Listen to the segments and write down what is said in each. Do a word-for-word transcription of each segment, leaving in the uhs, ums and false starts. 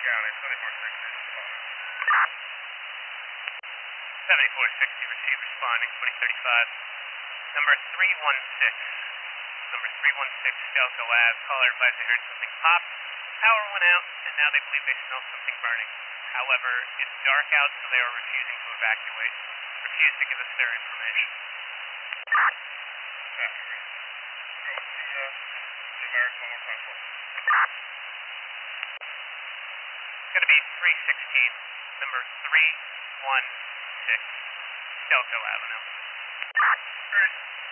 County, seventy-four sixty responding. seventy-four sixty received responding, twenty thirty-five. Number three one six. Number three one six, Stelco Ave. Caller advised they heard something pop. Power went out, and now they believe they smell something burning. However, it's dark out, so they are refusing to evacuate. Refuse to give us their information. Copy, Ray. Go with the, uh, numerics one more time, please. It's going to be three sixteen, number three one six, Stelco Avenue. Great.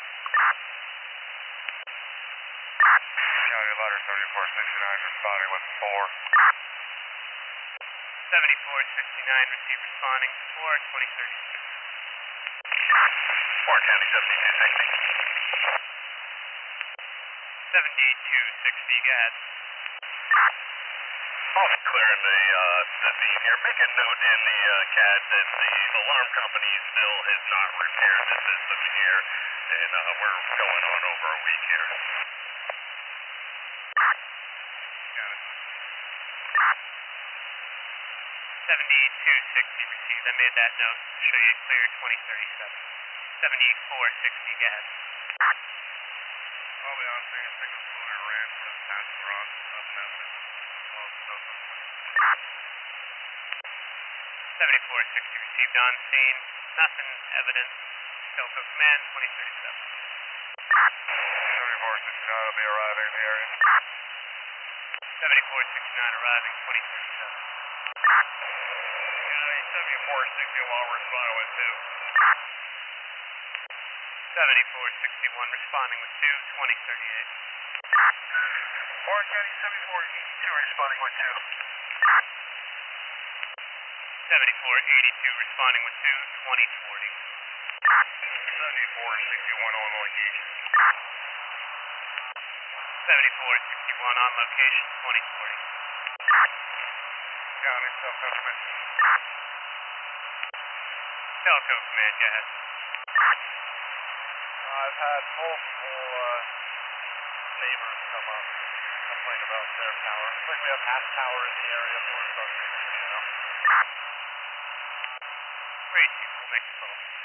County Letter seventy-four sixty-nine responding with four. seventy-four sixty-nine received responding, four twenty thirty-six. Orange County seventy-two sixty. seventy-two sixty, go ahead. Also clearing the, uh, the scene here. Make a note in the, uh, C A D that the alarm company still has not repaired the system here, and, uh, we're going on over a week here. Got it. seventy-two sixty received, I made that note. Show you clear twenty thirty-seven. seventy-four sixty, go ahead. I'll be on scene. Signal fluid ran to past the rock. Nothing happening. All stuff up there. seventy-four sixty received on scene. Nothing evident. Stelco Command, twenty thirty-seven. seventy-four sixty-nine will be arriving in the area. seventy-four sixty-nine arriving, twenty thirty-seven. County seventy-four sixty-one responding with two. seventy-four sixty-one responding with two, twenty thirty-eight. Orange County seventy-four eighty-two responding with two. seventy-four eighty-two responding with two, twenty forty. seventy-four sixty-one on location. seventy-four sixty-one on location, twenty forty. County Stelco Command. Stelco Command, go ahead. I've had multiple uh, neighbors come up complain about their power. Looks like we have half power in the area, so we're starting to, you know. Great, we'll make the call.